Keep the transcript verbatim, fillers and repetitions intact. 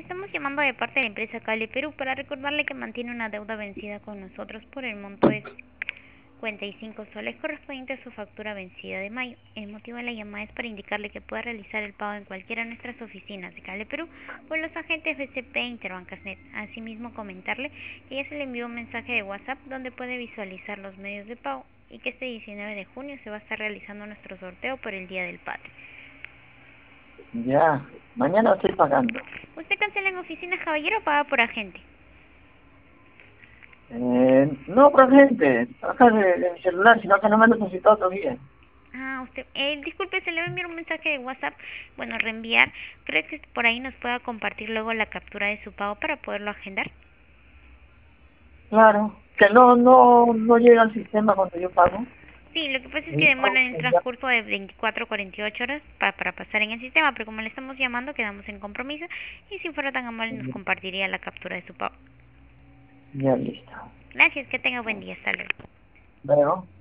estamos llamando de parte de la empresa Cable Perú para recordarle que mantiene una deuda vencida con nosotros por el monto de cincuenta y cinco soles correspondiente a su factura vencida de mayo. El motivo de la llamada es para indicarle que puede realizar el pago en cualquiera de nuestras oficinas de Cable Perú por los agentes B C P e Interbancasnet. Asimismo, comentarle que ya se le envió un mensaje de WhatsApp donde puede visualizar los medios de pago y que este diecinueve de junio se va a estar realizando nuestro sorteo por el Día del Padre. Ya, mañana estoy pagando. ¿Usted cancela en oficinas, caballero, o paga por agente? Eh, no, por gente, acá de, de mi celular, sino que no me han depositado todavía. Ah, usted, eh, disculpe, se le va a enviar un mensaje de WhatsApp, bueno, reenviar. ¿Cree que por ahí nos pueda compartir luego la captura de su pago para poderlo agendar? Claro, que no, no, no llega al sistema cuando yo pago. Sí, lo que pasa es que El demora pago en el que ya- transcurso de veinticuatro a cuarenta y ocho horas pa- para pasar en el sistema, pero como le estamos llamando, quedamos en compromiso y si fuera tan amable nos compartiría la captura de su pago. ya listo. Gracias, que tenga buen día, hasta luego. Veo.